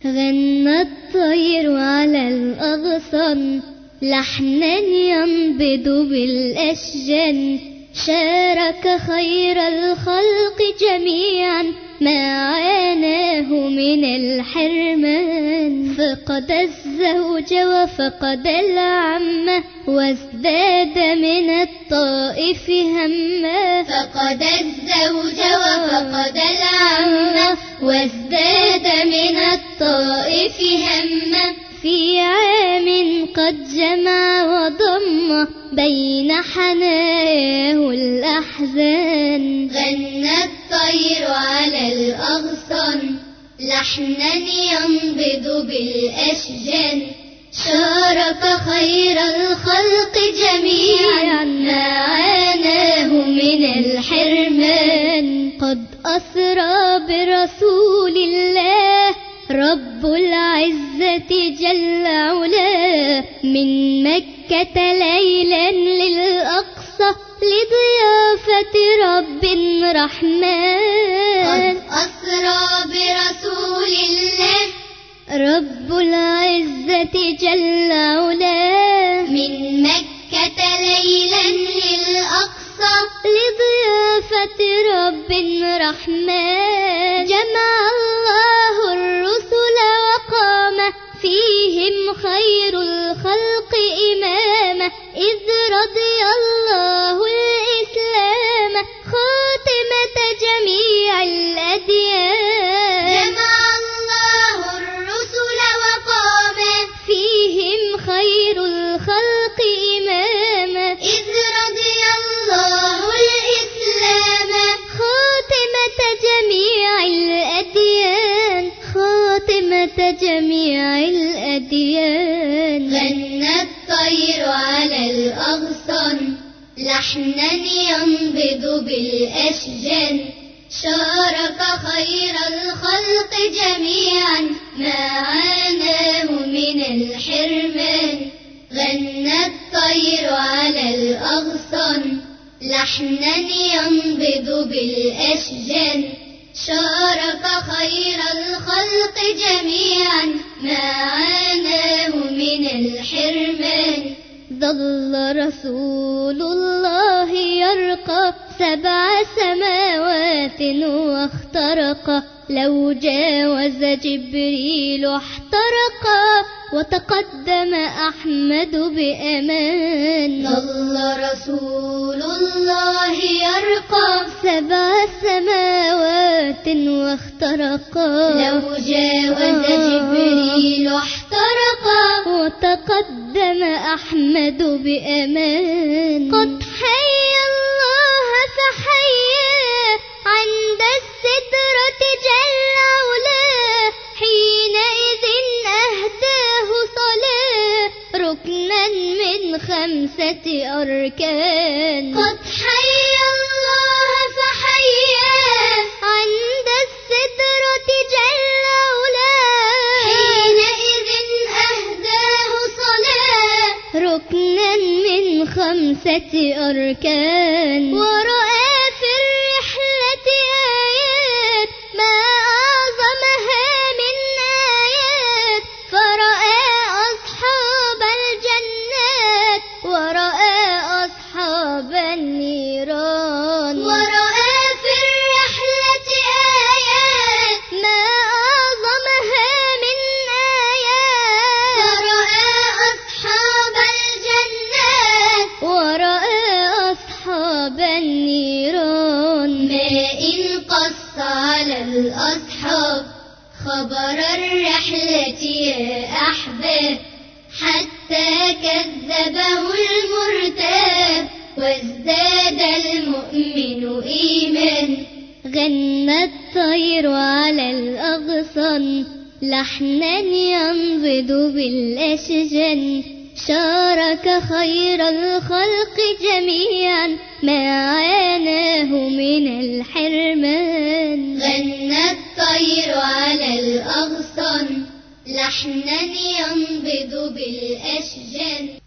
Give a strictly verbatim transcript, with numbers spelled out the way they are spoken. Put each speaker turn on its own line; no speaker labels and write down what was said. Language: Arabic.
غنى الطير على الأغصان لحنا ينبض بالأشجان، شارك خير الخلق جميعا ما عاناه من الحرمان، فقد الزوج وفقد العم وازداد من الطائف هما،
فقد الزوج وفقد العم وازداد من الطائف هما،
في عام قد جمع وضم بين حناياه الأحزان.
غنى الطير على الأغصان لحنا ينبض بالأشجان، شارك خير الخلق جميعا ما عاناه من الحرمان.
قد أسرى برسول الله رب العزة جل علاه من مكة ليلا للأقصى لضيافة رب رحمن.
قد أسرى برسول الله
رب العزة جل علاه
من مكة ليلا للأقصى
لضيافة رب رحمن. جمع الله الرسل وقام فيهم خير الخلق إماما، إذ رضي الله الإسلام خاتمة جميع الأديان.
جمع الله الرسل وقام
فيهم خير الخلق إماما،
إذ رضي الله الإسلام
خاتمة جميع الأديان، خاتمة جميع الأديان.
غنى الطير على الأغصان لحنا ينبض بالأشجان، شارك خير الخلق جميعا ما عاناه من الحرمان. غنى الطير على الأغصان لحنا ينبض بالأشجان، شارك خير الخلق جميعا ما عاناه من الحرمان.
ظل رسول الله يرقى سبع سماوات واخترق، لو جاوز جبريل احترقا وتقدم أحمد بأمان.
ظل رسول الله يرقى
سبع سماوات واخترقا،
لو جاوز جبريل احترقا
وتقدم أحمد بأمان. قد حي الله فحيا عند السدرة جل علاه، حينئذ أهداه صلاة ركنا من خمسة أركان.
قد حي الله فحيا
عند السدرة جل علاه،
حينئذ أهداه صلاة
ركنا من خمسة أركان. ورأى في الرحلة آيات ما أعظمها من آيات، فرأى أصحاب الجنات ورأى أصحاب النيران.
ورأى في الرحلة آيات
ما أعظمها من آيات،
فرأى أصحاب الجنات
ورأى أصحاب النيران.
ما إن قص على الأصحاب خبر الرحلة يا أحباب، حتى كذبه المرتاب وازداد المؤمن إيمان.
غنى الطير على الأغصان لحنا ينبض بالأشجان، شارك خير الخلق جميعا ما عاناه من الحرمان.
غنى الطير على الأغصان لحنا ينبض بالأشجان.